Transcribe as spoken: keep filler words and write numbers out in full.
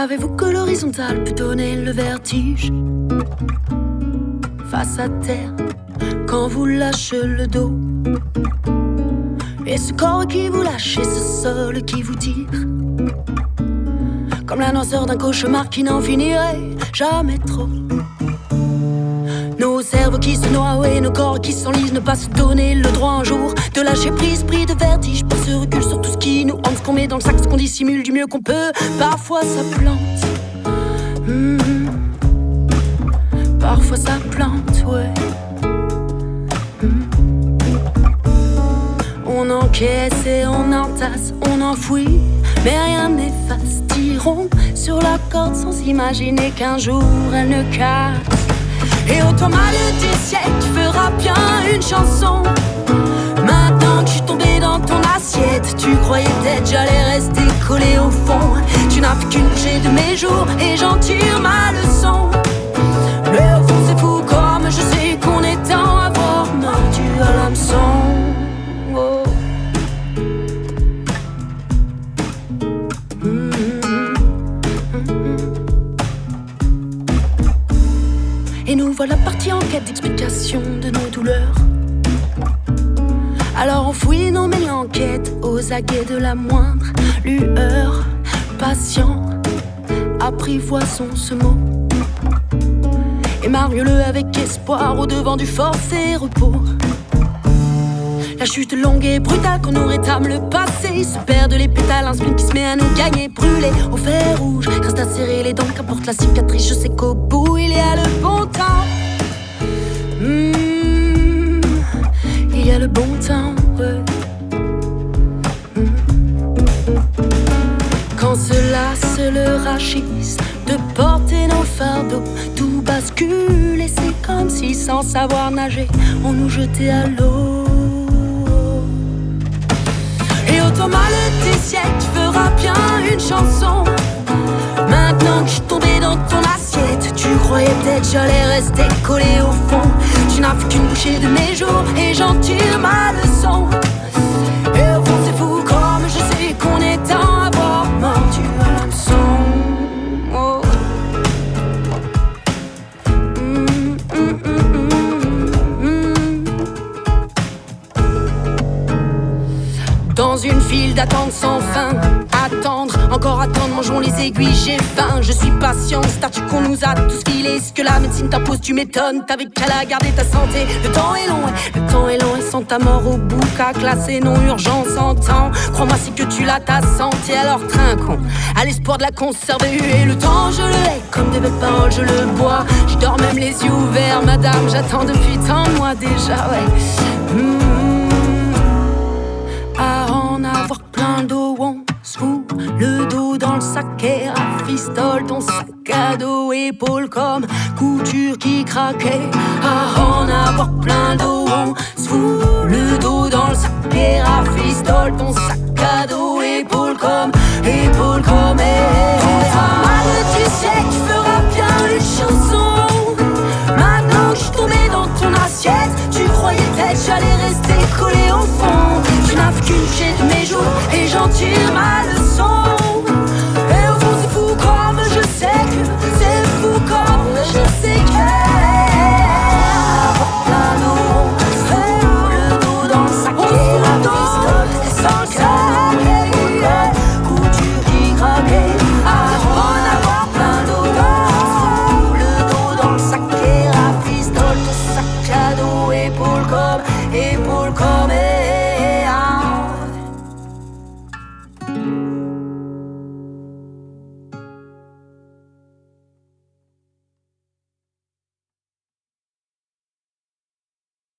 Savez-vous que l'horizontale peut donner le vertige face à terre quand vous lâchez le dos? Et ce corps qui vous lâche et ce sol qui vous tire, comme l'annonceur d'un cauchemar qui n'en finirait jamais trop. Nos cerveaux qui se noient et nos corps qui s'enlisent, ne pas se donner le droit un jour de lâcher prise, pris de vertige par ce recul sur tout ce qui nous hante, ce qu'on met dans le sac, ce qu'on dissimule du mieux qu'on peut. Parfois ça plante, mmh. Parfois ça plante, ouais. Mmh. On encaisse et on entasse, on enfouit, mais rien n'efface. Tirons sur la corde sans imaginer qu'un jour elle ne casse. Et au temps mal du siècle, tu feras bien une chanson. Maintenant que je suis tombé dans ton assiette, tu croyais peut-être j'allais rester collé au fond. Tu n'as plus qu'une bouchée de mes jours et j'en tire ma leçon. Mais au fond c'est fou comme je sais qu'on est tant à avoir mordu à l'hameçon. Oh. Et nous voilà partis en quête d'explication de nos douleurs. Alors on fouille nos mêlés en quête aux aguets de la moindre lueur. Patient, apprivoisons ce mot et marions-le avec espoir au devant du forcé repos. La chute longue et brutale qu'on nous rétame le passé, se perdent les pétales, un spleen qui se met à nous gagner, brûlé au fer rouge, reste à serrer les dents, qu'importe la cicatrice, je sais qu'au bout il y a le bon temps. Mmh, il y a le bon temps, ouais. Mmh. Quand se lasse le rachis de porter nos fardeaux, tout bascule et c'est comme si sans savoir nager, on nous jetait à l'eau. Et au temps mal des siècles, tu feras bien une chanson. Maintenant que je suis tombé dans ton assiette, tu croyais peut-être j'allais rester collé au fond. Tu n'as plus qu'une bouchée de mes jours et j'en tire ma leçon. Et au fond c'est fou comme je sais qu'on est tant à avoir mordu à l'hameçon. Oh. Mmh, mmh, mmh, mmh. Dans une file d'attente sans fin, attendre, encore attendre, mangeons les aiguilles, j'ai faim. Je suis patient, statut qu'on nous a tous filé. Ce que la médecine t'impose, tu m'étonnes. T'avais qu'à la garder ta santé. Le temps est long, le temps est long et sans ta mort au bout, qu'à classer non urgence en temps. Crois-moi si que tu l'as ta santé, alors trinquons à l'espoir de la conserver. Et le temps je le hais, comme des belles paroles je le bois. Je dors même les yeux ouverts, madame, j'attends depuis tant de mois déjà, ouais. Mmh. À en avoir plein d'eau, on se fout le dos dans le sac et rafistole ton sac à dos, épaules comme couture qui craquait. À en avoir plein d'eau, on se fout le dos dans le sac et rafistole ton sac à dos, épaules comme, épaules comme. Mal du siècle, tu feras bien une chanson. Maintenant que je suis tombé dans ton assiette, tu croyais peut-être j'allais rester collé au fond. Tu n'as plus qu'une bouchée de mes jours et j'en tire ma leçon. Et au fond c'est fou comme je sais que, c'est fou comme je sais que. Plein d'eau, le dos dans le sac et la pistole sans le sac, couture qui craquait. En avoir plein d'eau, le dos dans le sac et la pistole, ton sac à dos, épaules comme, épaules comme.